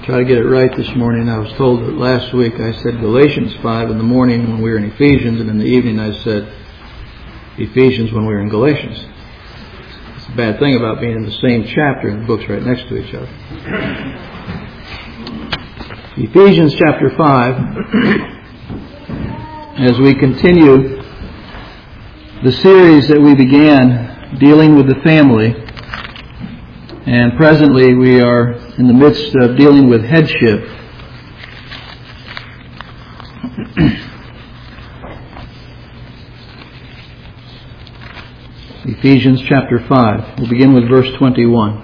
Try to get it right this morning. I was told that last week I said Galatians 5 in the morning when we were in Ephesians, and in the evening I said Ephesians when we were in Galatians. It's a bad thing about being in the same chapter and the books right next to each other. Ephesians chapter 5, as we continue the series that we began dealing with the family, and presently we are in the midst of dealing with headship. Ephesians chapter 5. We'll begin with verse 21.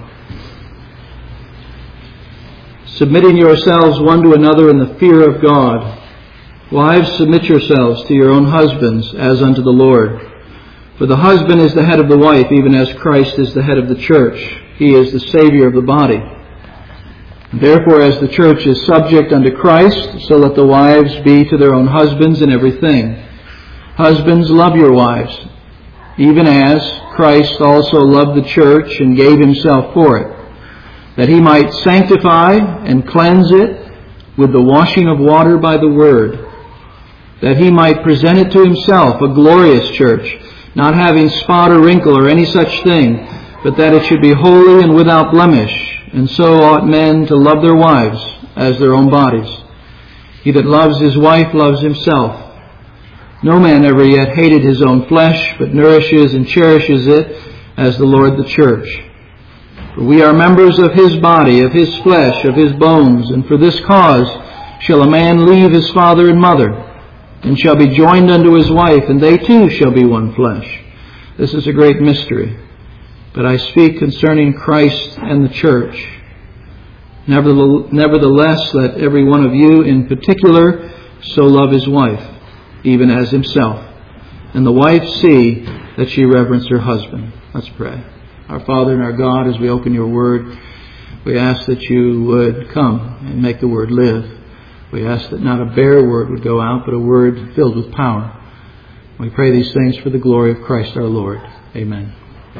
Submitting yourselves one to another in the fear of God. Wives, submit yourselves to your own husbands as unto the Lord. For the husband is the head of the wife, even as Christ is the head of the church. He is the Savior of the body. Therefore, as the church is subject unto Christ, so let the wives be to their own husbands in everything. Husbands, love your wives, even as Christ also loved the church and gave himself for it, that he might sanctify and cleanse it with the washing of water by the word, that he might present it to himself a glorious church, not having spot or wrinkle or any such thing, but that it should be holy and without blemish. And so ought men to love their wives as their own bodies. He that loves his wife loves himself. No man ever yet hated his own flesh, but nourishes and cherishes it, as the Lord the church. For we are members of his body, of his flesh, of his bones, and for this cause shall a man leave his father and mother, and shall be joined unto his wife, and they two shall be one flesh. This is a great mystery. But I speak concerning Christ and the church. Nevertheless, let every one of you in particular so love his wife, even as himself. And the wife see that she reverence her husband. Let's pray. Our Father and our God, as we open your word, we ask that you would come and make the word live. We ask that not a bare word would go out, but a word filled with power. We pray these things for the glory of Christ our Lord. Amen.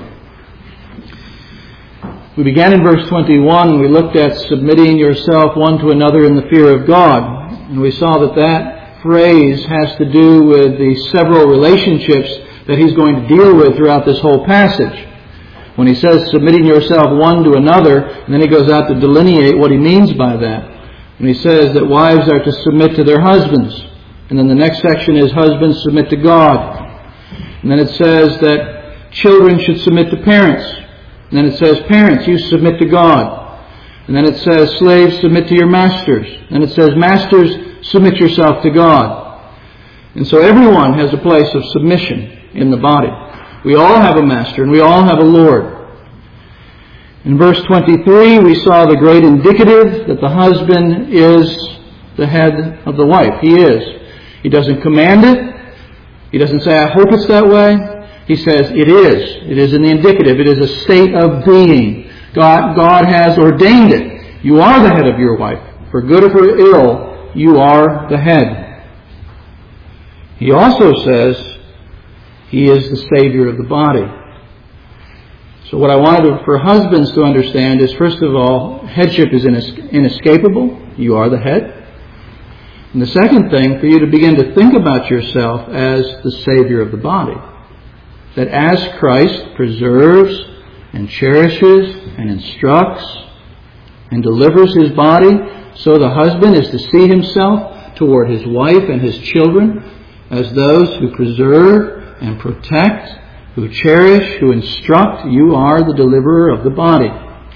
We began in verse 21. We looked at submitting yourself one to another in the fear of God. And we saw that that phrase has to do with the several relationships that he's going to deal with throughout this whole passage. When he says submitting yourself one to another, and then he goes out to delineate what he means by that. And he says that wives are to submit to their husbands. And then the next section is husbands submit to God. And then it says that children should submit to parents. And then it says, parents, you submit to God. And then it says, slaves, submit to your masters. And it says, masters, submit yourself to God. And so everyone has a place of submission in the body. We all have a master and we all have a Lord. In verse 23, we saw the great indicative that the husband is the head of the wife. He is. He doesn't command it. He doesn't say, I hope it's that way. He says it is. It is in the indicative. It is a state of being. God has ordained it. You are the head of your wife. For good or for ill, you are the head. He also says he is the Savior of the body. So what I wanted for husbands to understand is, first of all, headship is inescapable. You are the head. And the second thing, for you to begin to think about yourself as the Savior of the body. That as Christ preserves and cherishes and instructs and delivers his body, so the husband is to see himself toward his wife and his children as those who preserve and protect, who cherish, who instruct. You are the deliverer of the body.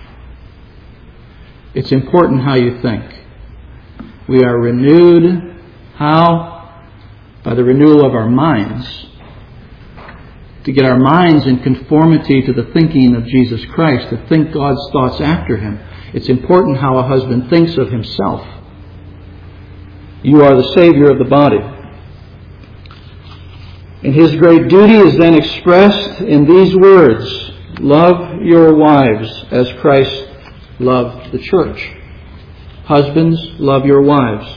It's important how you think. We are renewed. How? By the renewal of our minds. To get our minds in conformity to the thinking of Jesus Christ, to think God's thoughts after him. It's important how a husband thinks of himself. You are the Savior of the body. And his great duty is then expressed in these words, love your wives as Christ loved the church. Husbands, love your wives.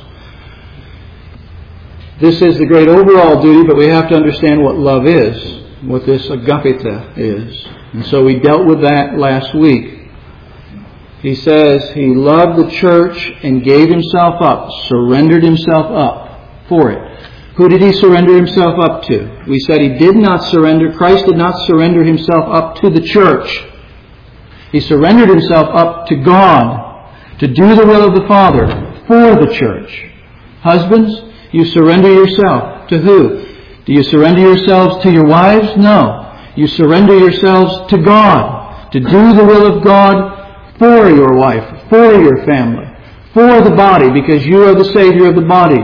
This is the great overall duty, but we have to understand what love is. What this agapita is. And so we dealt with that last week. He says he loved the church and gave himself up, surrendered himself up for it. Who did he surrender himself up to? We said he did not surrender. Christ did not surrender himself up to the church. He surrendered himself up to God to do the will of the Father for the church. Husbands, you surrender yourself to who? Do you surrender yourselves to your wives? No. You surrender yourselves to God to do the will of God for your wife, for your family, for the body, because you are the Savior of the body.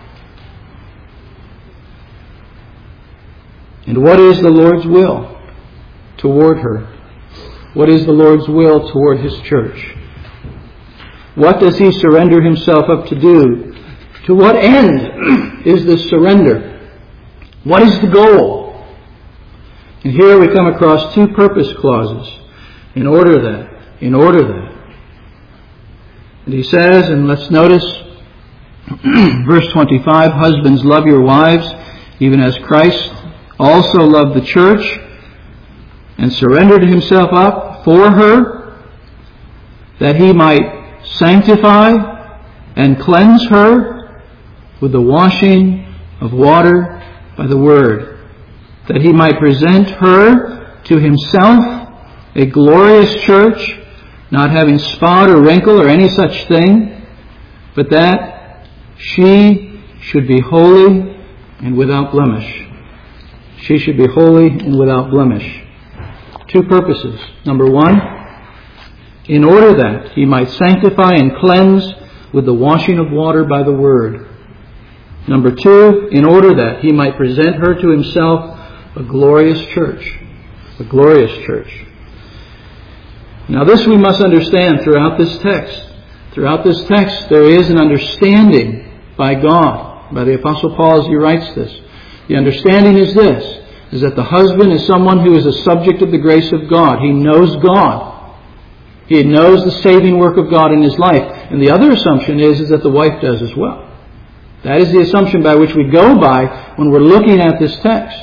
And what is the Lord's will toward her? What is the Lord's will toward His church? What does He surrender Himself up to do? To what end is this surrender? What is the goal? And here we come across two purpose clauses. In order that. And he says, and let's notice, verse 25, husbands, love your wives, even as Christ also loved the church and surrendered himself up for her, that he might sanctify and cleanse her with the washing of water by the word, that he might present her to himself a glorious church, not having spot or wrinkle or any such thing, but that she should be holy and without blemish. She should be holy and without blemish. Two purposes. Number one, in order that he might sanctify and cleanse with the washing of water by the word. Number two, in order that he might present her to himself a glorious church. A glorious church. Now this we must understand throughout this text. Throughout this text there is an understanding by God, by the Apostle Paul as he writes this. The understanding is this, is that the husband is someone who is a subject of the grace of God. He knows God. He knows the saving work of God in his life. And the other assumption is that the wife does as well. That is the assumption by which we go by when we're looking at this text.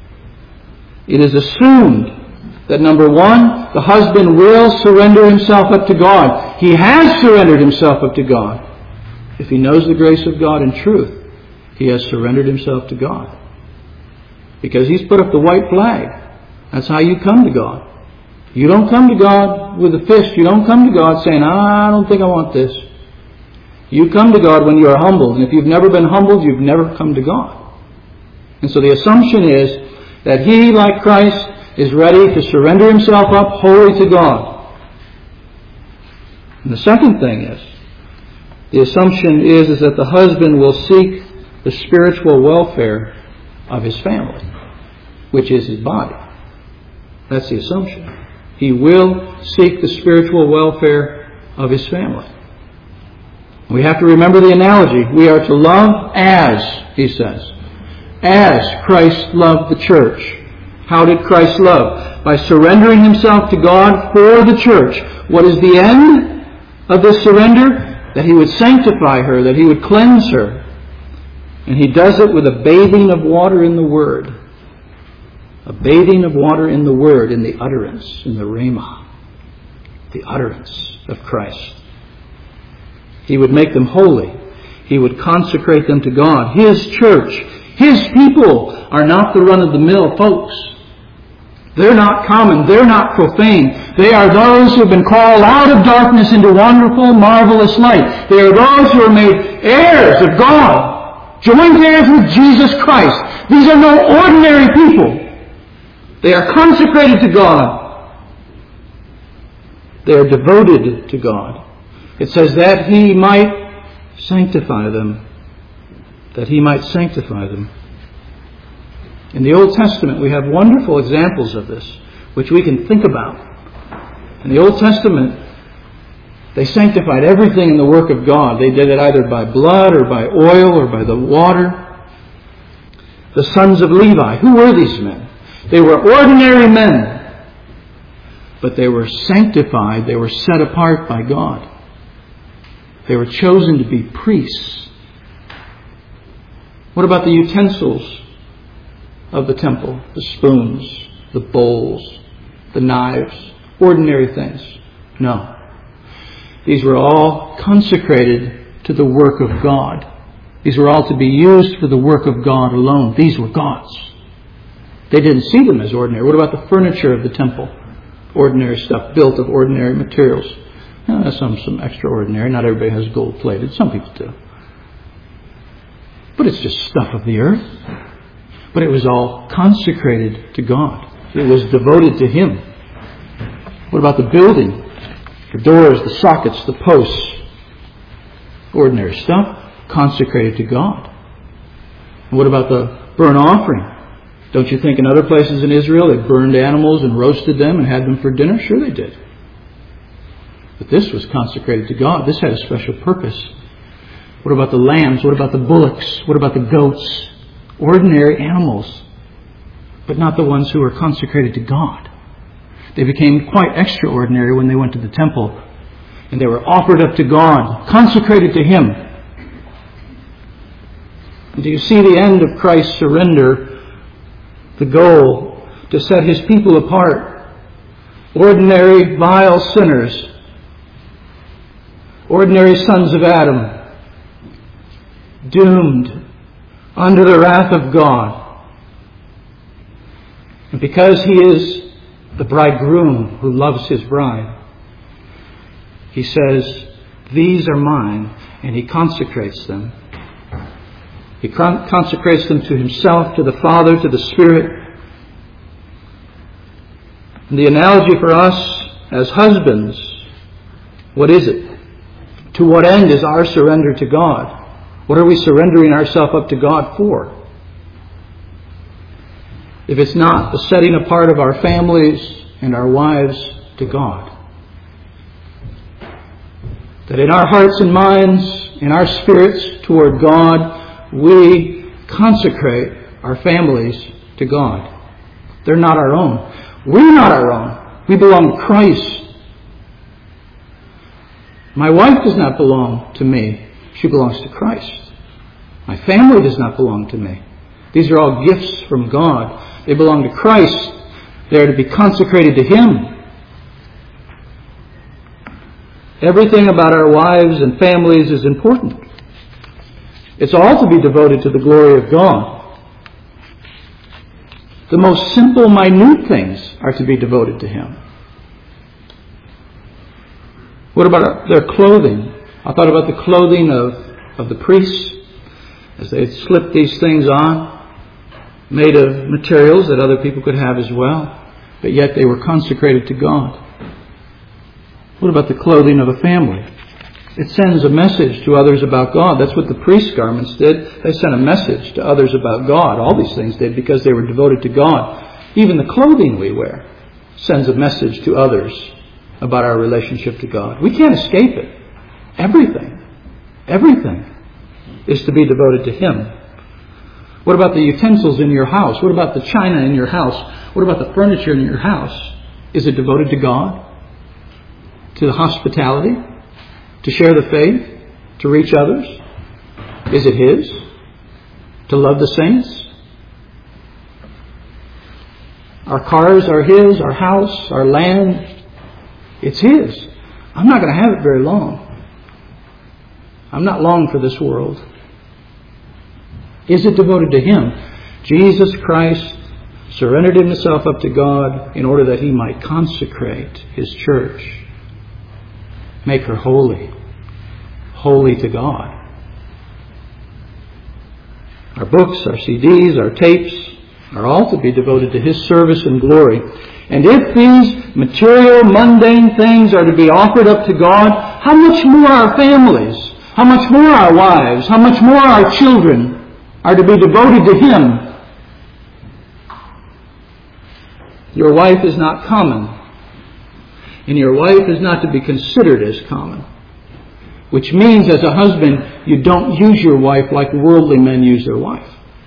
It is assumed that number one, the husband will surrender himself up to God. He has surrendered himself up to God. If he knows the grace of God in truth, he has surrendered himself to God. Because he's put up the white flag. That's how you come to God. You don't come to God with a fist. You don't come to God saying, I don't think I want this. You come to God when you are humbled. And if you've never been humbled, you've never come to God. And so the assumption is that he, like Christ, is ready to surrender himself up wholly to God. And the second thing is, the assumption is that the husband will seek the spiritual welfare of his family, which is his body. That's the assumption. He will seek the spiritual welfare of his family. We have to remember the analogy. We are to love as, he says, as Christ loved the church. How did Christ love? By surrendering himself to God for the church. What is the end of this surrender? That he would sanctify her, that he would cleanse her. And he does it with a bathing of water in the Word. A bathing of water in the Word, in the utterance, in the rhema. The utterance of Christ. He would make them holy. He would consecrate them to God. His church, his people are not the run-of-the-mill folks. They're not common. They're not profane. They are those who have been called out of darkness into wonderful, marvelous light. They are those who are made heirs of God, joined heirs with Jesus Christ. These are no ordinary people. They are consecrated to God. They are devoted to God. It says that he might sanctify them. That he might sanctify them. In the Old Testament, we have wonderful examples of this, which we can think about. In the Old Testament, they sanctified everything in the work of God. They did it either by blood or by oil or by the water. The sons of Levi, who were these men? They were ordinary men, but they were sanctified. They were set apart by God. They were chosen to be priests. What about the utensils of the temple? The spoons, the bowls, the knives, ordinary things. No. These were all consecrated to the work of God. These were all to be used for the work of God alone. These were God's. They didn't see them as ordinary. What about the furniture of the temple? Ordinary stuff, built of ordinary materials. Some extraordinary. Not everybody has gold-plated. Some people do. But it's just stuff of the earth. But it was all consecrated to God. It was devoted to Him. What about the building? The doors, the sockets, the posts. Ordinary stuff. Consecrated to God. And what about the burnt offering? Don't you think in other places in Israel they burned animals and roasted them and had them for dinner? Sure they did. But this was consecrated to God. This had a special purpose. What about the lambs? What about the bullocks? What about the goats? Ordinary animals, but not the ones who were consecrated to God. They became quite extraordinary when they went to the temple, and they were offered up to God, consecrated to Him. And do you see the end of Christ's surrender? The goal to set His people apart. Ordinary, vile sinners. Ordinary sons of Adam. Doomed under the wrath of God. And because He is the bridegroom who loves His bride, He says, these are mine, and He consecrates them. He consecrates them to Himself, to the Father, to the Spirit. And the analogy for us as husbands, what is it? To what end is our surrender to God? What are we surrendering ourselves up to God for? If it's not the setting apart of our families and our wives to God. That in our hearts and minds, in our spirits toward God, we consecrate our families to God. They're not our own. We're not our own. We belong to Christ. My wife does not belong to me. She belongs to Christ. My family does not belong to me. These are all gifts from God. They belong to Christ. They are to be consecrated to Him. Everything about our wives and families is important. It's all to be devoted to the glory of God. The most simple, minute things are to be devoted to Him. What about their clothing? I thought about the clothing of the priests as they slipped these things on, made of materials that other people could have as well, but yet they were consecrated to God. What about the clothing of a family? It sends a message to others about God. That's what the priest's garments did. They sent a message to others about God. All these things did because they were devoted to God. Even the clothing we wear sends a message to others about our relationship to God. We can't escape it. Everything is to be devoted to Him. What about the utensils in your house? What about the china in your house? What about the furniture in your house? Is it devoted to God? To the hospitality? To share the faith? To reach others? Is it His? To love the saints? Our cars are His, our house, our land. It's His. I'm not going to have it very long. I'm not long for this world. Is it devoted to Him? Jesus Christ surrendered Himself up to God in order that He might consecrate His church. Make her holy. Holy to God. Our books, our CDs, our tapes are all to be devoted to His service and glory. And if these material, mundane things are to be offered up to God, how much more our families, how much more our wives, how much more our children are to be devoted to Him. Your wife is not common. And your wife is not to be considered as common. Which means, as a husband, you don't use your wife like worldly men use their wife.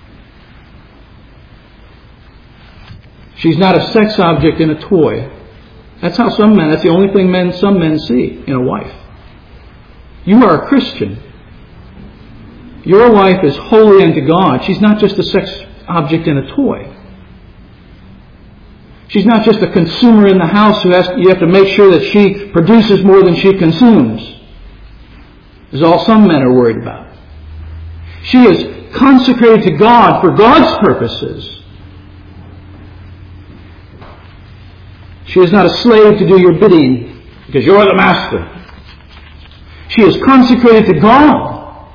She's not a sex object and a toy. That's how that's the only thing some men see in a wife. You are a Christian. Your wife is holy unto God. She's not just a sex object and a toy. She's not just a consumer in the house you have to make sure that she produces more than she consumes. This is all some men are worried about. She is consecrated to God for God's purposes. She is not a slave to do your bidding because you're the master. She is consecrated to God.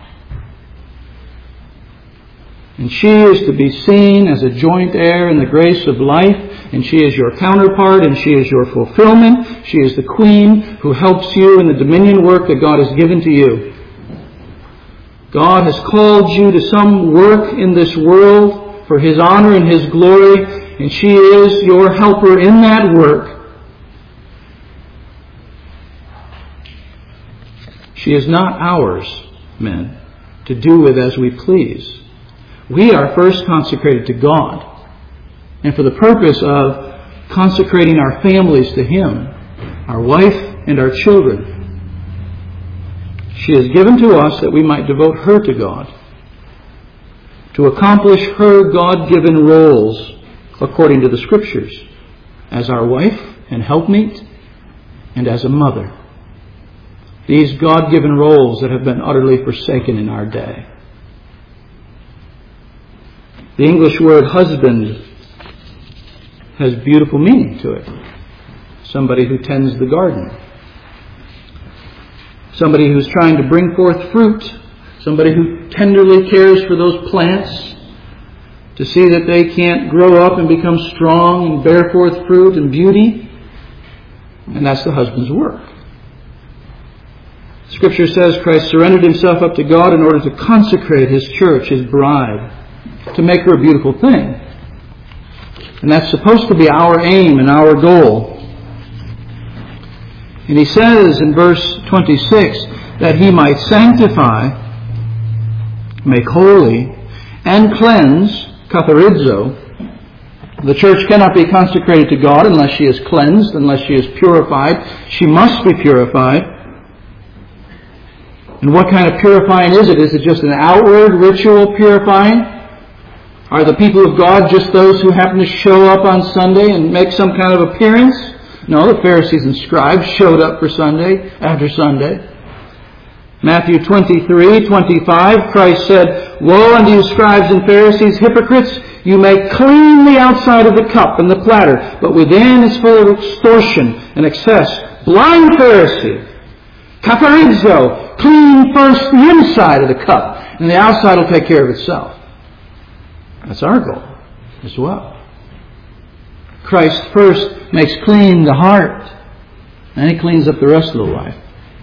And she is to be seen as a joint heir in the grace of life. And she is your counterpart, and she is your fulfillment. She is the queen who helps you in the dominion work that God has given to you. God has called you to some work in this world for His honor and His glory, and she is your helper in that work. She is not ours, men, to do with as we please. We are first consecrated to God, and for the purpose of consecrating our families to Him, our wife and our children. She is given to us that we might devote her to God, to accomplish her God-given roles according to the Scriptures, as our wife and helpmeet, and as a mother. These God-given roles that have been utterly forsaken in our day. The English word husband has beautiful meaning to it. Somebody who tends the garden. Somebody who's trying to bring forth fruit. Somebody who tenderly cares for those plants to see that they can't grow up and become strong and bear forth fruit and beauty. And that's the husband's work. Scripture says Christ surrendered Himself up to God in order to consecrate His church, His bride, to make her a beautiful thing. And that's supposed to be our aim and our goal. And He says in verse 26 that He might sanctify, make holy, and cleanse, katharizo. The church cannot be consecrated to God unless she is cleansed, unless she is purified. She must be purified. And what kind of purifying is it? Is it just an outward ritual purifying? Are the people of God just those who happen to show up on Sunday and make some kind of appearance? No, the Pharisees and scribes showed up for Sunday after Sunday. Matthew 23:25, Christ said, "Woe unto you, scribes and Pharisees, hypocrites! You make clean the outside of the cup and the platter, but within is full of extortion and excess. Blind Pharisee! Katharizo! Clean first the inside of the cup, and the outside will take care of itself." That's our goal as well. Christ first makes clean the heart, and He cleans up the rest of the life.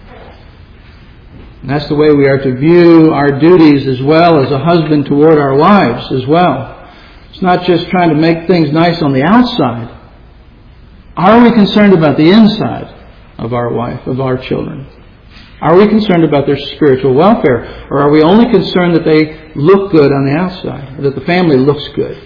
And that's the way we are to view our duties as well as a husband toward our wives as well. It's not just trying to make things nice on the outside. Are we concerned about the inside of our wife, of our children? Are we concerned about their spiritual welfare? Or are we only concerned that they look good on the outside, or that the family looks good?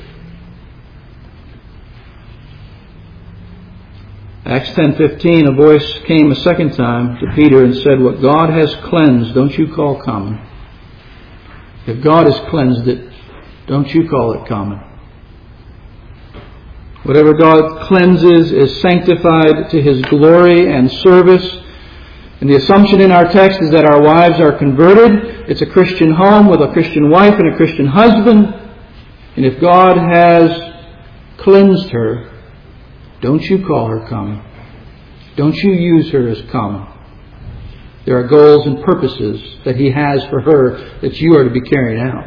Acts 10:15, a voice came a second time to Peter and said, "What God has cleansed, don't you call common." If God has cleansed it, don't you call it common. Whatever God cleanses is sanctified to His glory and service. And the assumption in our text is that our wives are converted. It's a Christian home with a Christian wife and a Christian husband. And if God has cleansed her, don't you call her common. Don't you use her as common. There are goals and purposes that He has for her that you are to be carrying out.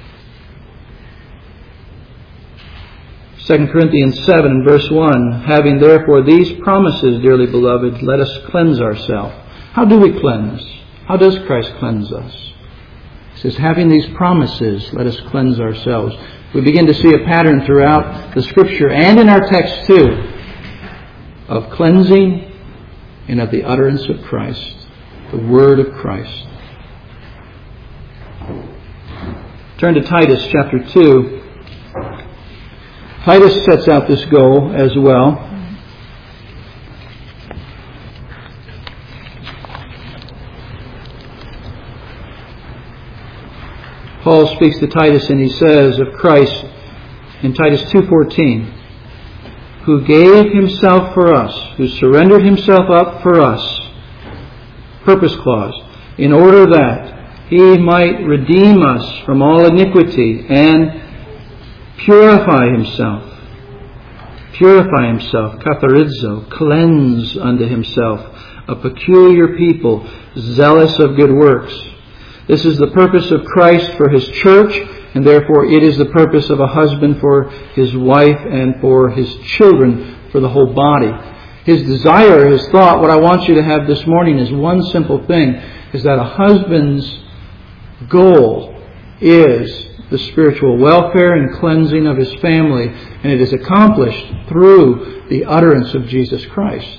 2 Corinthians 7 and verse 1, "Having therefore these promises, dearly beloved, let us cleanse ourselves." How do we cleanse? How does Christ cleanse us? He says, having these promises, let us cleanse ourselves. We begin to see a pattern throughout the Scripture and in our text too, of cleansing and of the utterance of Christ, the Word of Christ. Turn to Titus chapter 2. Titus sets out this goal as well. Paul speaks to Titus and he says of Christ in Titus 2:14, who gave himself for us, who surrendered himself up for us, purpose clause, in order that he might redeem us from all iniquity and purify himself, katharizo, cleanse unto himself a peculiar people, zealous of good works. This is the purpose of Christ for his church, and therefore it is the purpose of a husband for his wife and for his children, for the whole body. His desire, his thought, what I want you to have this morning is one simple thing, is that a husband's goal is the spiritual welfare and cleansing of his family, and it is accomplished through the utterance of Jesus Christ.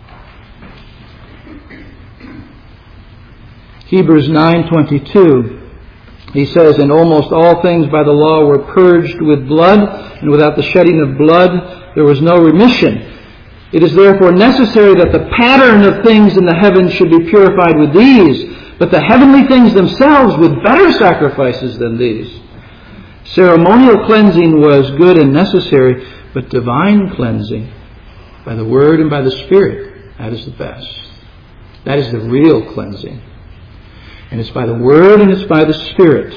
Hebrews 9:22, he says, "And almost all things by the law were purged with blood, and without the shedding of blood there was no remission. It is therefore necessary that the pattern of things in the heavens should be purified with these, but the heavenly things themselves with better sacrifices than these." Ceremonial cleansing was good and necessary, but divine cleansing by the Word and by the Spirit, that is the best. That is the real cleansing. And it's by the Word and it's by the Spirit.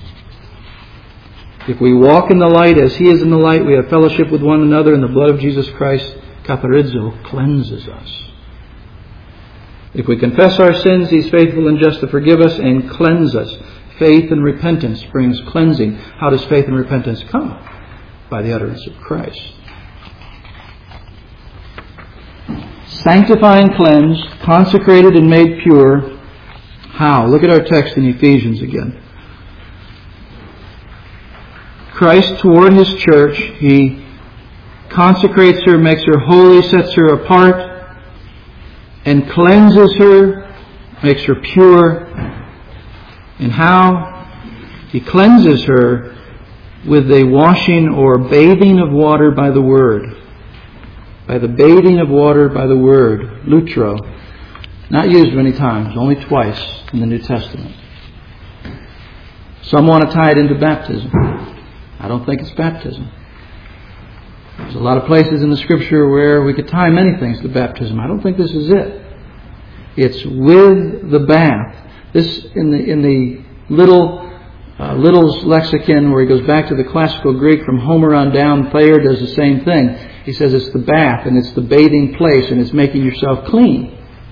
If we walk in the light as He is in the light, we have fellowship with one another, and the blood of Jesus Christ, katharizo, cleanses us. If we confess our sins, He's faithful and just to forgive us and cleanse us. Faith and repentance brings cleansing. How does faith and repentance come? By the utterance of Christ. Sanctified and cleansed, consecrated and made pure. How? Look at our text in Ephesians again. Christ toward His church, He consecrates her, makes her holy, sets her apart, and cleanses her, makes her pure. And how? He cleanses her with the washing or bathing of water by the Word. By the bathing of water by the Word. Lutro. Not used many times, only twice in the New Testament. Some want to tie it into baptism. I don't think it's baptism. There's a lot of places in the Scripture where we could tie many things to baptism. I don't think this is it. It's with the bath. This in the Little's lexicon, where he goes back to the classical Greek from Homer on down. Thayer does the same thing. He says it's the bath and it's the bathing place and it's making yourself clean.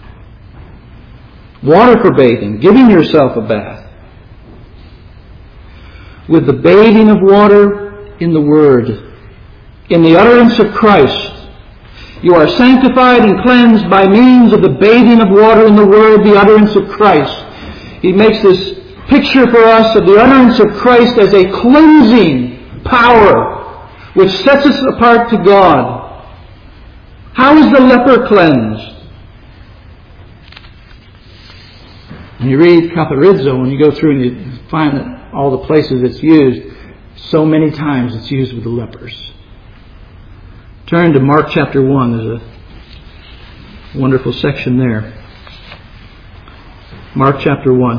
Water for bathing, giving yourself a bath. With the bathing of water in the Word, in the utterance of Christ, you are sanctified and cleansed by means of the bathing of water in the Word, the utterance of Christ. He makes this picture for us of the utterance of Christ as a cleansing power which sets us apart to God. How is the leper cleansed? When you read katharizo, when you go through and you find that all the places it's used, so many times it's used with the lepers. Turn to Mark chapter 1. There's a wonderful section there. Mark chapter 1.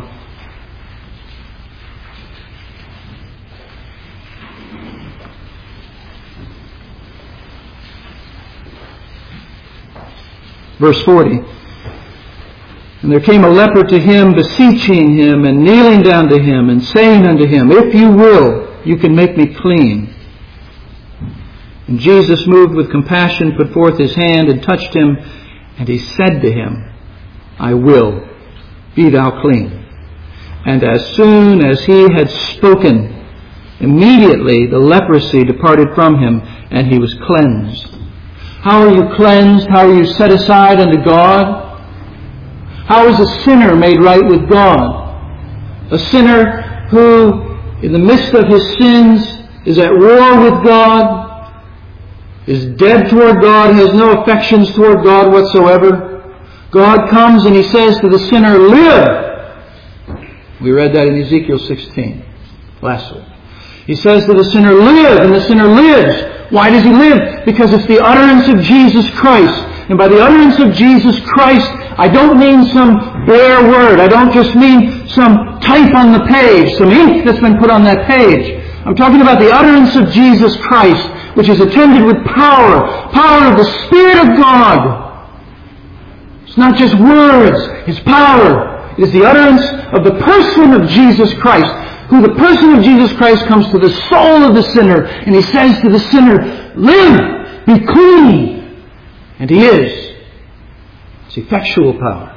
Verse 40. And there came a leper to him, beseeching him, and kneeling down to him, and saying unto him, If you will, you can make me clean. And Jesus, moved with compassion, put forth His hand and touched him, and He said to him, I will, be thou clean. And as soon as he had spoken, immediately the leprosy departed from him, and he was cleansed. How are you cleansed? How are you set aside unto God? How is a sinner made right with God? A sinner who, in the midst of his sins, is at war with God, is dead toward God, has no affections toward God whatsoever. God comes and He says to the sinner, live! We read that in Ezekiel 16 last week. He says to the sinner, live! And the sinner lives. Why does he live? Because it's the utterance of Jesus Christ. And by the utterance of Jesus Christ, I don't mean some bare word. I don't just mean some type on the page, some ink that's been put on that page. I'm talking about the utterance of Jesus Christ, which is attended with power, power of the Spirit of God. It's not just words, it's power. It is the utterance of the person of Jesus Christ, who the person of Jesus Christ comes to the soul of the sinner, and he says to the sinner, live, be clean. And he is. It's effectual power.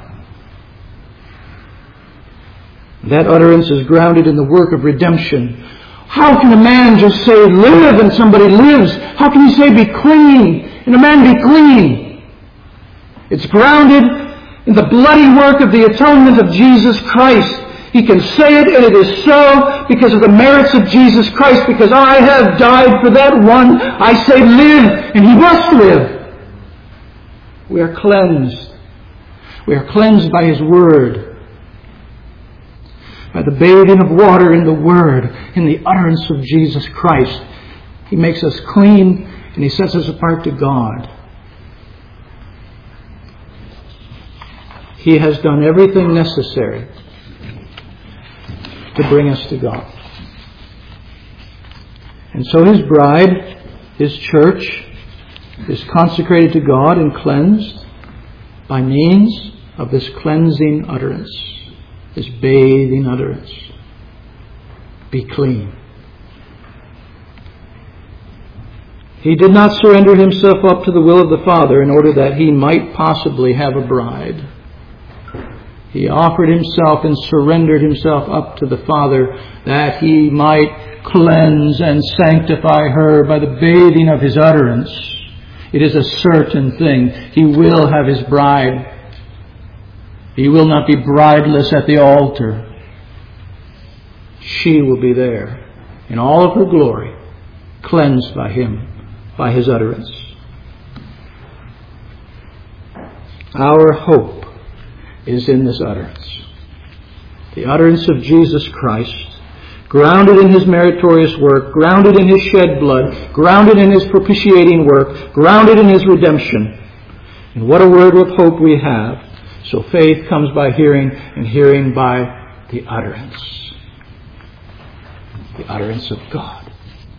That utterance is grounded in the work of redemption. How can a man just say live and somebody lives? How can he say be clean and a man be clean? It's grounded in the bloody work of the atonement of Jesus Christ. He can say it, and it is so because of the merits of Jesus Christ, because I have died for that one. I say live, and he must live. We are cleansed. We are cleansed by his word, by the bathing of water in the word, in the utterance of Jesus Christ. He makes us clean, and he sets us apart to God. He has done everything necessary to bring us to God. And so his bride, his church, is consecrated to God and cleansed by means of this cleansing utterance, this bathing utterance. Be clean. He did not surrender himself up to the will of the Father in order that he might possibly have a bride. He offered himself and surrendered himself up to the Father that he might cleanse and sanctify her by the bathing of his utterance. It is a certain thing. He will have his bride. He will not be brideless at the altar. She will be there in all of her glory, cleansed by him, by his utterance. Our hope is in this utterance. The utterance of Jesus Christ, grounded in his meritorious work, grounded in his shed blood, grounded in his propitiating work, grounded in his redemption. And what a word of hope we have. So faith comes by hearing, and hearing by the utterance. The utterance of God.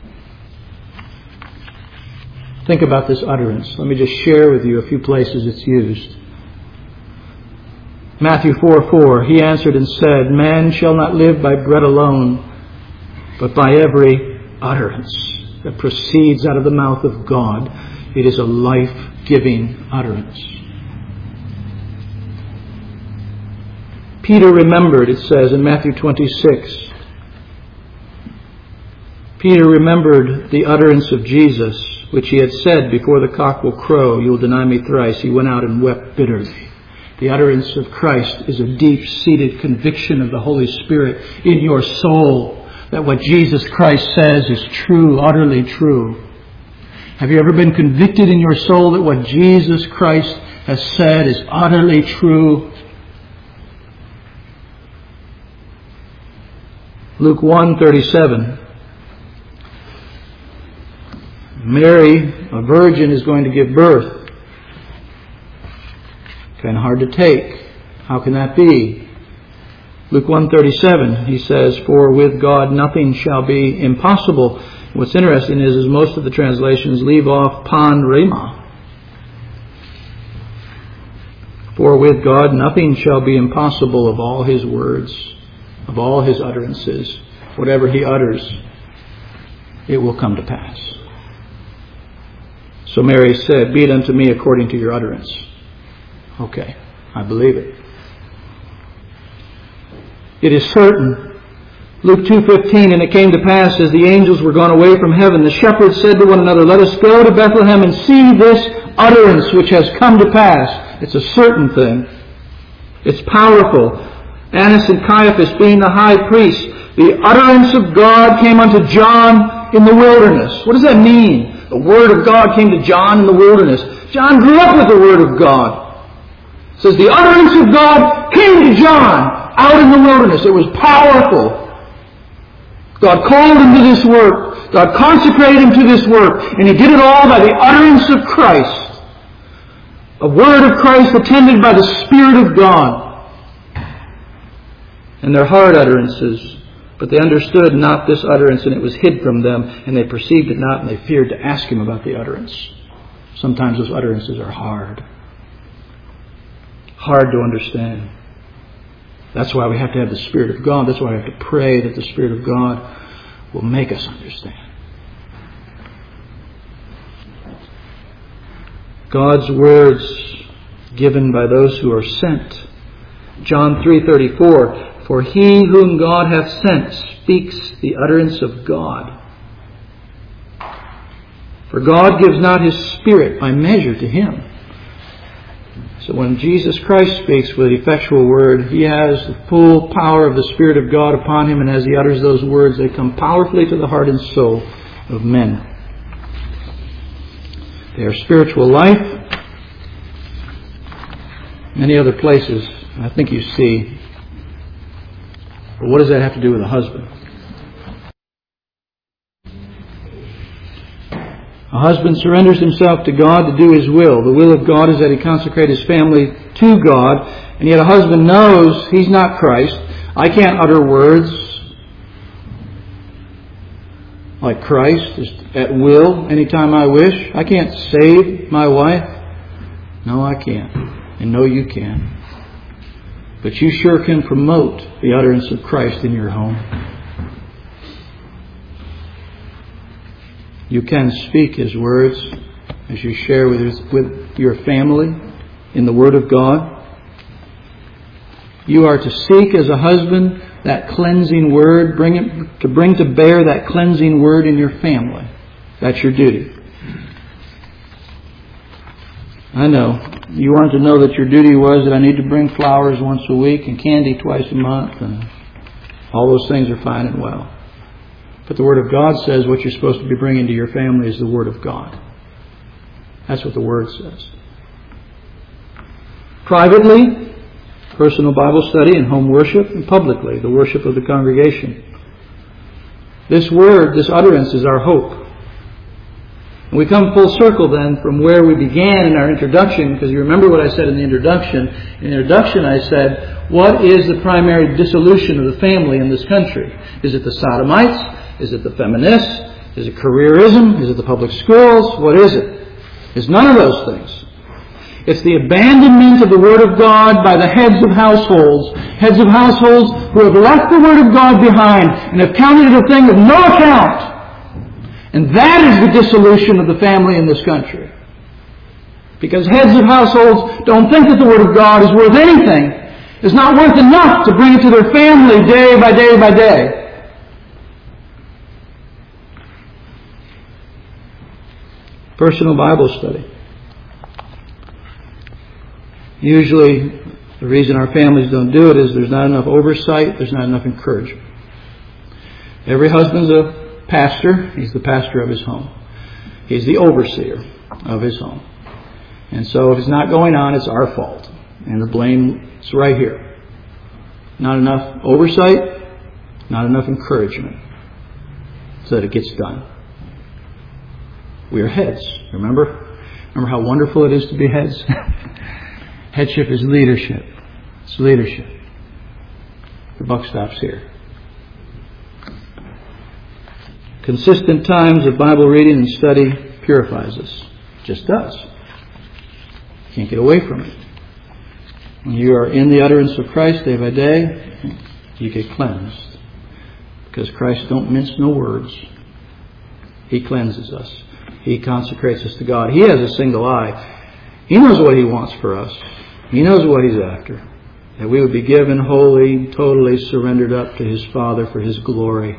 Think about this utterance. Let me just share with you a few places it's used. Matthew 4:4, he answered and said, man shall not live by bread alone, but by every utterance that proceeds out of the mouth of God. It is a life-giving utterance. Peter remembered, it says in Matthew 26. Peter remembered the utterance of Jesus, which he had said, before the cock will crow, you will deny me thrice. He went out and wept bitterly. The utterance of Christ is a deep-seated conviction of the Holy Spirit in your soul that what Jesus Christ says is true, utterly true. Have you ever been convicted in your soul that what Jesus Christ has said is utterly true? Luke 1:37. Mary, a virgin, is going to give birth. Kind of hard to take. How can that be? Luke 1:37, he says, for with God nothing shall be impossible. What's interesting is most of the translations leave off pan rhema. For with God nothing shall be impossible of all his words, of all his utterances. Whatever he utters, it will come to pass. So Mary said, be it unto me according to your utterance. Okay, I believe it. It is certain. Luke 2:15, and it came to pass as the angels were gone away from heaven, the shepherds said to one another, let us go to Bethlehem and see this utterance which has come to pass. It's a certain thing. It's powerful. Annas and Caiaphas being the high priests, the utterance of God came unto John in the wilderness. What does that mean? The Word of God came to John in the wilderness. John grew up with the Word of God. It says the utterance of God came to John out in the wilderness. It was powerful. God called him to this work. God consecrated him to this work. And he did it all by the utterance of Christ. A word of Christ attended by the Spirit of God. And their hard utterances But they understood not this utterance, and it was hid from them, and they perceived it not, and they feared to ask him about the utterance. Sometimes those utterances are hard to understand. That's why we have to have the Spirit of God. That's why we have to pray that the Spirit of God will make us understand. God's words given by those who are sent. John 3:34, for he whom God hath sent speaks the utterance of God. For God gives not his Spirit by measure to him. So when Jesus Christ speaks with effectual word, he has the full power of the Spirit of God upon him, and as he utters those words, they come powerfully to the heart and soul of men. They are spiritual life. Many other places, I think you see. But what does that have to do with a husband? A husband surrenders himself to God to do his will. The will of God is that he consecrate his family to God. And yet a husband knows he's not Christ. I can't utter words like Christ, just at will, anytime I wish. I can't save my wife. No, I can't. And no, you can. But you sure can promote the utterance of Christ in your home. You can speak his words as you share with your family in the Word of God. You are to seek as a husband that cleansing word, bring to bear that cleansing word in your family. That's your duty. I know. You wanted to know that your duty was that I need to bring flowers once a week and candy twice a month, and all those things are fine and well. But the Word of God says what you're supposed to be bringing to your family is the Word of God. That's what the Word says. Privately, personal Bible study and home worship, and publicly, the worship of the congregation. This word, this utterance is our hope. And we come full circle then from where we began in our introduction, because you remember what I said in the introduction. In the introduction I said, what is the primary dissolution of the family in this country? Is it the sodomites? Is it the feminists? Is it careerism? Is it the public schools? What is it? It's none of those things. It's the abandonment of the Word of God by the heads of households who have left the Word of God behind and have counted it a thing of no account. And that is the dissolution of the family in this country. Because heads of households don't think that the Word of God is worth anything. It's not worth enough to bring it to their family day by day by day. Personal Bible study. Usually, the reason our families don't do it is there's not enough oversight, there's not enough encouragement. Every husband's a pastor. He's the pastor of his home. He's the overseer of his home. And so if it's not going on, it's our fault. And the blame is right here. Not enough oversight, not enough encouragement so that it gets done. We are heads, remember? Remember how wonderful it is to be heads? Headship is leadership. It's leadership. The buck stops here. Consistent times of Bible reading and study purifies us. It just does. Can't get away from it. When you are in the utterance of Christ day by day, you get cleansed. Because Christ don't mince no words. He cleanses us. He consecrates us to God. He has a single eye. He knows what He wants for us. He knows what He's after. That we would be given wholly, totally surrendered up to His Father for His glory.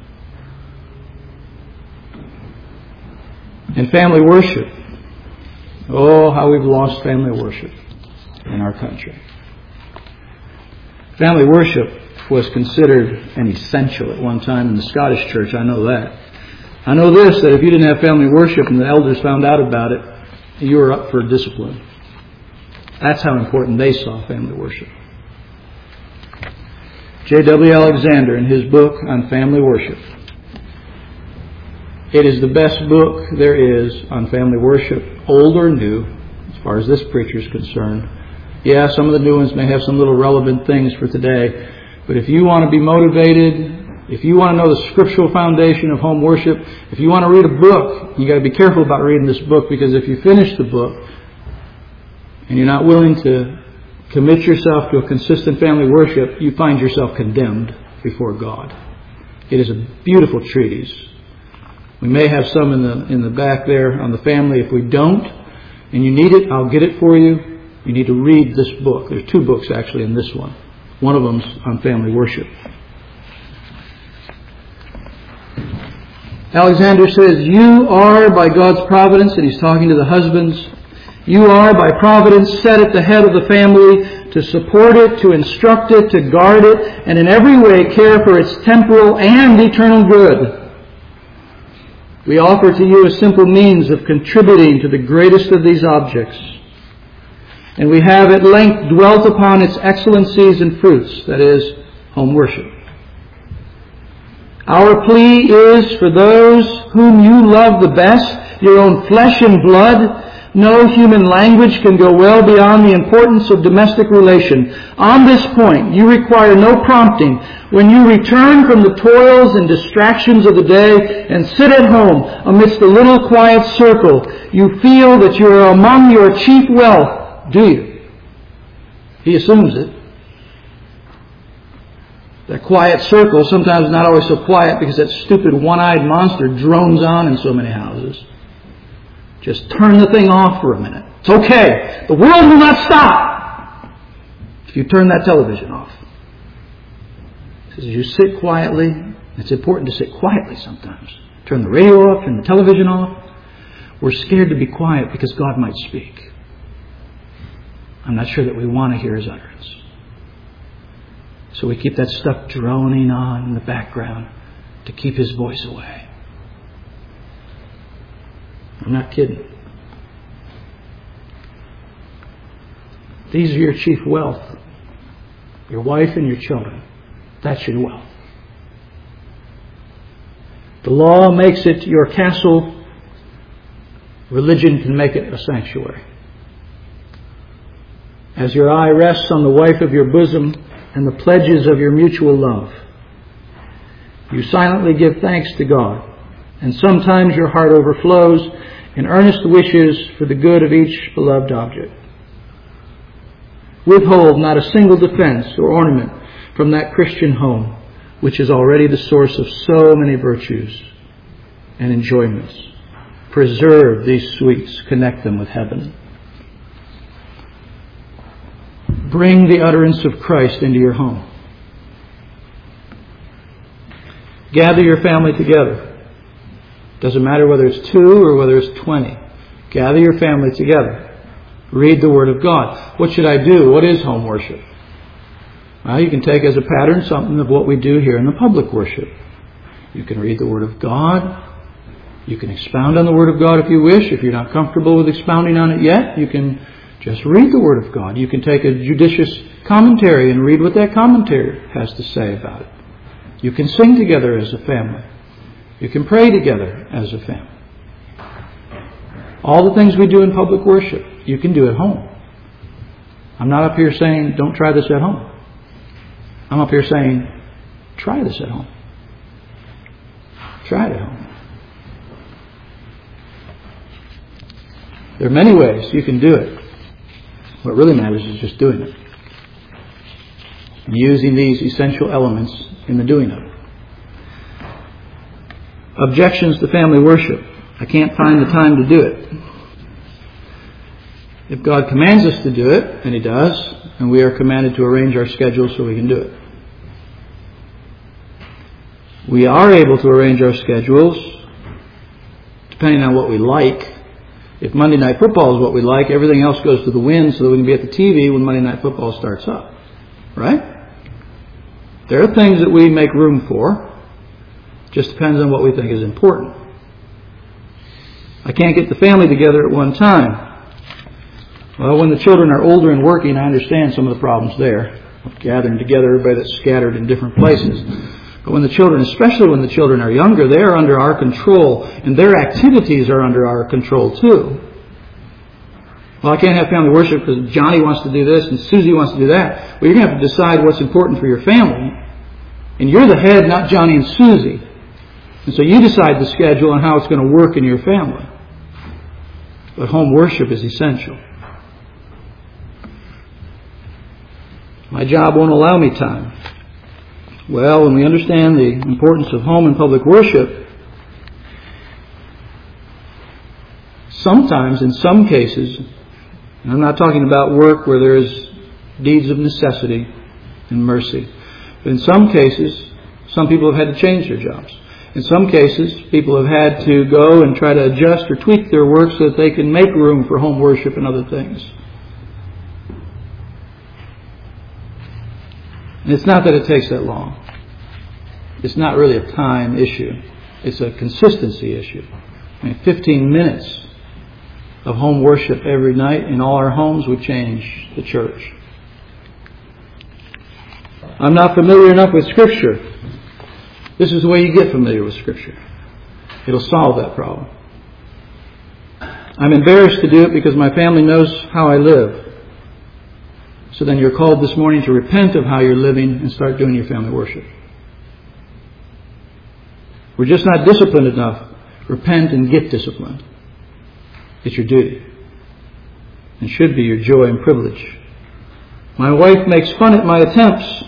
And family worship. Oh, how we've lost family worship in our country. Family worship was considered an essential at one time in the Scottish church. I know that. I know this, that if you didn't have family worship and the elders found out about it, you were up for discipline. That's how important they saw family worship. J.W. Alexander, in his book on family worship, it is the best book there is on family worship, old or new, as far as this preacher is concerned. Yeah, some of the new ones may have some little relevant things for today, but if you want to be motivated If you want to know the scriptural foundation of home worship, if you want to read a book, you got to be careful about reading this book, because if you finish the book and you're not willing to commit yourself to a consistent family worship, you find yourself condemned before God. It is a beautiful treatise. We may have some in the back there on the family. If we don't, and you need it, I'll get it for you. You need to read this book. There's 2 books actually in this one. One of them's on family worship. Alexander says, you are by God's providence, and he's talking to the husbands, you are by providence set at the head of the family to support it, to instruct it, to guard it, and in every way care for its temporal and eternal good. We offer to you a simple means of contributing to the greatest of these objects. And we have at length dwelt upon its excellencies and fruits, that is, home worship. Our plea is for those whom you love the best, your own flesh and blood. No human language can go well beyond the importance of domestic relation. On this point, you require no prompting. When you return from the toils and distractions of the day and sit at home amidst a little quiet circle, you feel that you are among your chief wealth, do you? He assumes it. That quiet circle, sometimes not always so quiet because that stupid one-eyed monster drones on in so many houses. Just turn the thing off for a minute. It's okay. The world will not stop if you turn that television off. As you sit quietly, it's important to sit quietly sometimes. Turn the radio off, turn the television off. We're scared to be quiet because God might speak. I'm not sure that we want to hear His utterance. So we keep that stuff droning on in the background to keep His voice away. I'm not kidding. These are your chief wealth. Your wife and your children. That's your wealth. The law makes it your castle. Religion can make it a sanctuary. As your eye rests on the wife of your bosom and the pledges of your mutual love, you silently give thanks to God, and sometimes your heart overflows in earnest wishes for the good of each beloved object. Withhold not a single defense or ornament from that Christian home, which is already the source of so many virtues and enjoyments. Preserve these sweets, connect them with heaven. Bring the utterance of Christ into your home. Gather your family together. Doesn't matter whether it's 2 or whether it's 20. Gather your family together. Read the Word of God. What should I do? What is home worship? Well, you can take as a pattern something of what we do here in the public worship. You can read the Word of God. You can expound on the Word of God if you wish. If you're not comfortable with expounding on it yet, you can just read the Word of God. You can take a judicious commentary and read what that commentary has to say about it. You can sing together as a family. You can pray together as a family. All the things we do in public worship, you can do at home. I'm not up here saying, don't try this at home. I'm up here saying, try this at home. Try it at home. There are many ways you can do it. What really matters is just doing it. And using these essential elements in the doing of it. Objections to family worship. I can't find the time to do it. If God commands us to do it, and He does, and we are commanded to arrange our schedule so we can do it. We are able to arrange our schedules depending on what we like. If Monday Night Football is what we like, everything else goes to the wind so that we can be at the TV when Monday Night Football starts up. Right? There are things that we make room for. Just depends on what we think is important. I can't get the family together at one time. Well, when the children are older and working, I understand some of the problems there. Gathering together everybody that's scattered in different places. But when the children, especially when the children are younger, they are under our control, and their activities are under our control too. Well, I can't have family worship because Johnny wants to do this and Susie wants to do that. Well, you're going to have to decide what's important for your family. And you're the head, not Johnny and Susie. And so you decide the schedule and how it's going to work in your family. But home worship is essential. My job won't allow me time. Well, when we understand the importance of home and public worship, sometimes, in some cases, and I'm not talking about work where there is deeds of necessity and mercy, but in some cases, some people have had to change their jobs. In some cases, people have had to go and try to adjust or tweak their work so that they can make room for home worship and other things. And it's not that it takes that long. It's not really a time issue. It's a consistency issue. 15 minutes of home worship every night in all our homes would change the church. I'm not familiar enough with Scripture. This is the way you get familiar with Scripture. It'll solve that problem. I'm embarrassed to do it because my family knows how I live. So then you're called this morning to repent of how you're living and start doing your family worship. We're just not disciplined enough. Repent and get disciplined. It's your duty. And should be your joy and privilege. My wife makes fun at my attempts.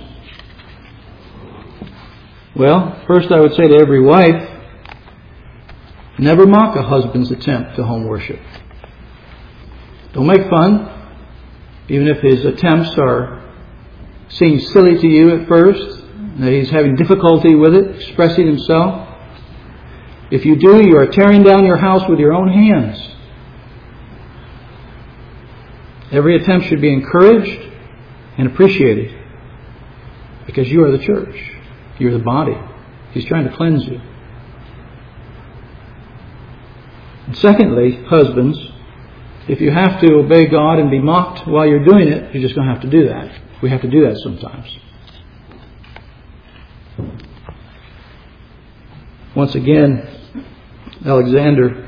Well, first I would say to every wife, never mock a husband's attempt to home worship. Don't make fun, even if his attempts seem silly to you at first, that he's having difficulty with it, expressing himself. If you do, you are tearing down your house with your own hands. Every attempt should be encouraged and appreciated because you are the church. You're the body. He's trying to cleanse you. And secondly, husbands, if you have to obey God and be mocked while you're doing it, you're just going to have to do that. We have to do that sometimes. Once again, Alexander,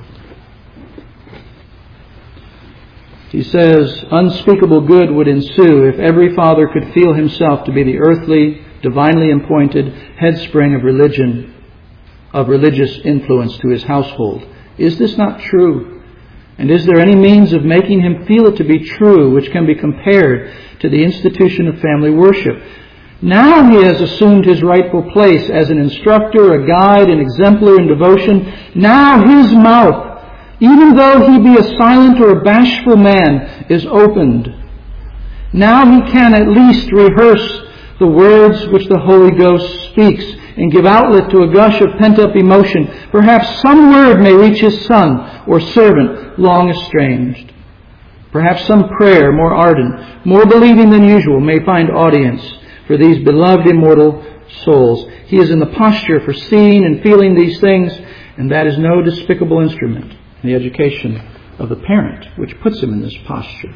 he says, unspeakable good would ensue if every father could feel himself to be the earthly, divinely appointed headspring of religious influence to his household. Is this not true? And is there any means of making him feel it to be true which can be compared to the institution of family worship? Now he has assumed his rightful place as an instructor, a guide, an exemplar in devotion. Now his mouth, even though he be a silent or a bashful man, is opened. Now he can at least rehearse the words which the Holy Ghost speaks and give outlet to a gush of pent-up emotion. Perhaps some word may reach his son or servant long estranged. Perhaps some prayer more ardent, more believing than usual, may find audience for these beloved immortal souls. He is in the posture for seeing and feeling these things, and that is no despicable instrument in the education of the parent, which puts him in this posture.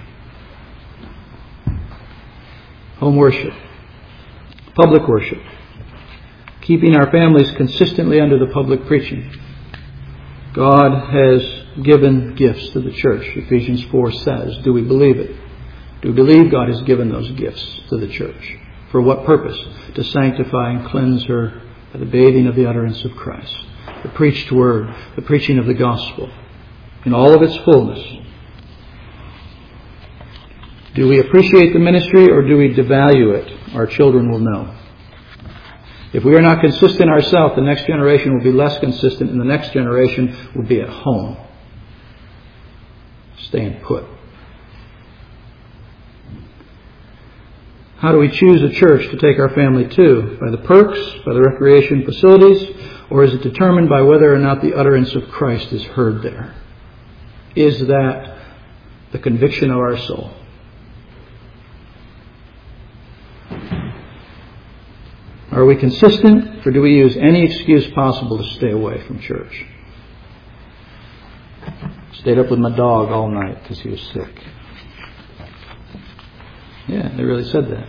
Home worship. Public worship. Keeping our families consistently under the public preaching. God has given gifts to the church. Ephesians 4 says, do we believe it? Do we believe God has given those gifts to the church? For what purpose? To sanctify and cleanse her by the bathing of the utterance of Christ. The preached word, the preaching of the gospel in all of its fullness. Do we appreciate the ministry or do we devalue it? Our children will know. If we are not consistent ourselves, the next generation will be less consistent and the next generation will be at home, staying put. How do we choose a church to take our family to? By the perks, by the recreation facilities, or is it determined by whether or not the utterance of Christ is heard there? Is that the conviction of our soul? Are we consistent, or do we use any excuse possible to stay away from church? Stayed up with my dog all night because he was sick. Yeah, they really said that.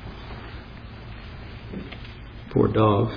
Poor dog.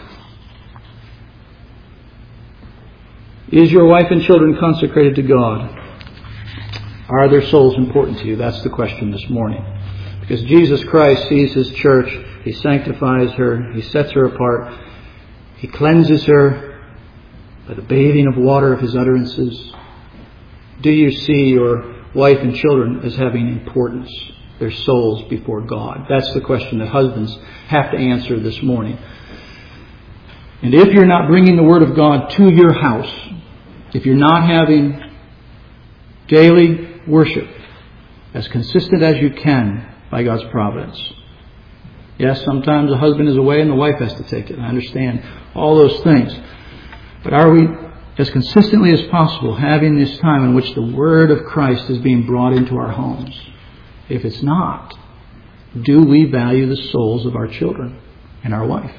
Is your wife and children consecrated to God? Are their souls important to you? That's the question this morning. Because Jesus Christ sees His church He sanctifies her. He sets her apart. He cleanses her by the bathing of water of His utterances. Do you see your wife and children as having importance, their souls before God? That's the question that husbands have to answer this morning. And if you're not bringing the Word of God to your house, if you're not having daily worship as consistent as you can by God's providence. Yes, sometimes the husband is away and the wife has to take it. I understand all those things. But are we, as consistently as possible, having this time in which the Word of Christ is being brought into our homes? If it's not, do we value the souls of our children and our wife?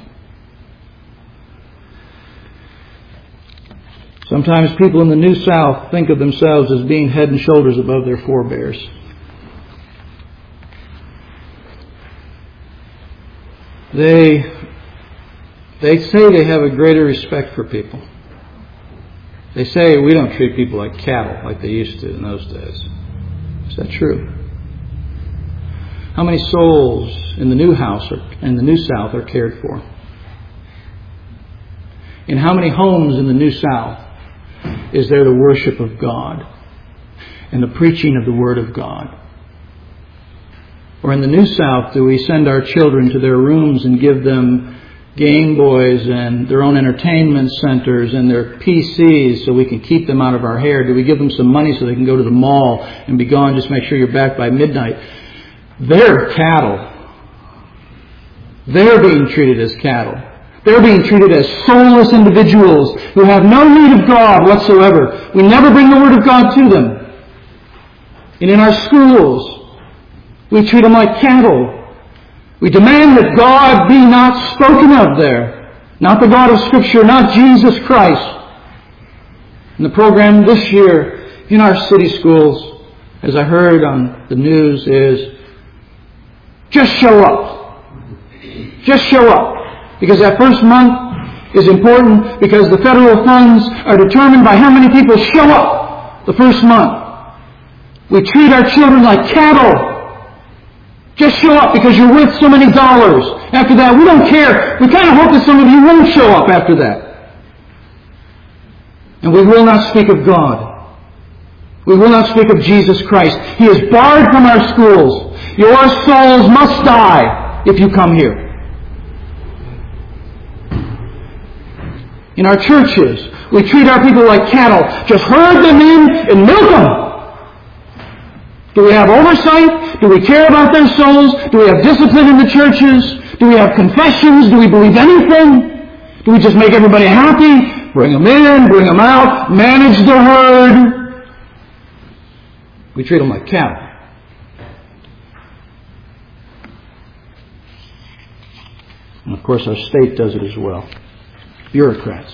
Sometimes people in the New South think of themselves as being head and shoulders above their forebears. They say they have a greater respect for people. They say we don't treat people like cattle like they used to in those days. Is that true? How many souls in the New House or in the New South are cared for? In how many homes in the New South is there the worship of God and the preaching of the Word of God? Or in the New South, do we send our children to their rooms and give them Game Boys and their own entertainment centers and their PCs so we can keep them out of our hair? Do we give them some money so they can go to the mall and be gone, just make sure you're back by midnight? They're cattle. They're being treated as cattle. They're being treated as soulless individuals who have no need of God whatsoever. We never bring the Word of God to them. And in our schools, we treat them like cattle. We demand that God be not spoken of there. Not the God of Scripture, not Jesus Christ. And the program this year in our city schools, as I heard on the news, is just show up. Just show up. Because that first month is important because the federal funds are determined by how many people show up the first month. We treat our children like cattle. Just show up because you're worth so many dollars. After that, we don't care. We kind of hope that some of you won't show up after that. And we will not speak of God. We will not speak of Jesus Christ. He is barred from our schools. Your souls must die if you come here. In our churches, we treat our people like cattle. Just herd them in and milk them. Do we have oversight? Do we care about their souls? Do we have discipline in the churches? Do we have confessions? Do we believe anything? Do we just make everybody happy? Bring them in, bring them out, manage the herd? We treat them like cattle. And of course our state does it as well. Bureaucrats,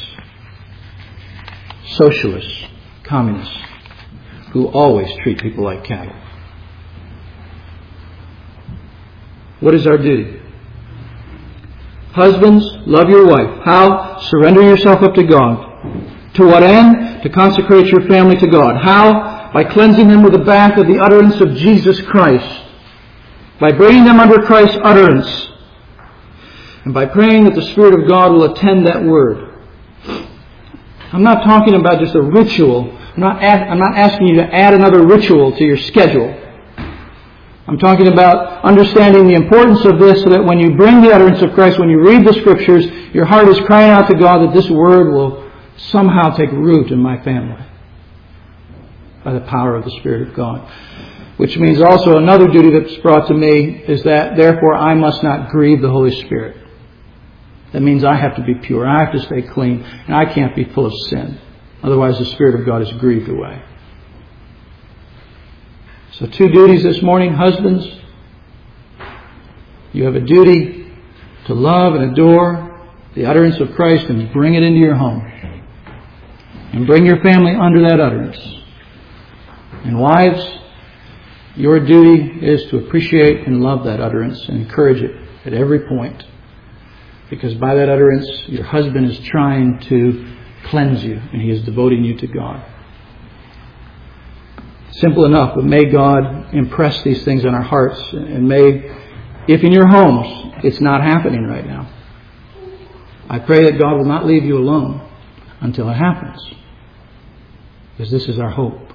socialists, communists, who always treat people like cattle. What is our duty? Husbands, love your wife. How? Surrender yourself up to God. To what end? To consecrate your family to God. How? By cleansing them with the bath of the utterance of Jesus Christ. By bringing them under Christ's utterance. And by praying that the Spirit of God will attend that word. I'm not talking about just a ritual. I'm not asking you to add another ritual to your schedule. I'm talking about understanding the importance of this so that when you bring the utterance of Christ, when you read the Scriptures, your heart is crying out to God that this word will somehow take root in my family by the power of the Spirit of God. Which means also another duty that's brought to me is that therefore I must not grieve the Holy Spirit. That means I have to be pure. I have to stay clean. And I can't be full of sin. Otherwise the Spirit of God is grieved away. So 2 duties this morning. Husbands, you have a duty to love and adore the utterance of Christ and bring it into your home. And bring your family under that utterance. And wives, your duty is to appreciate and love that utterance and encourage it at every point. Because by that utterance, your husband is trying to cleanse you and he is devoting you to God. Simple enough, but may God impress these things on our hearts and may If in your homes it's not happening right now, I pray that God will not leave you alone until it happens. Because this is our hope.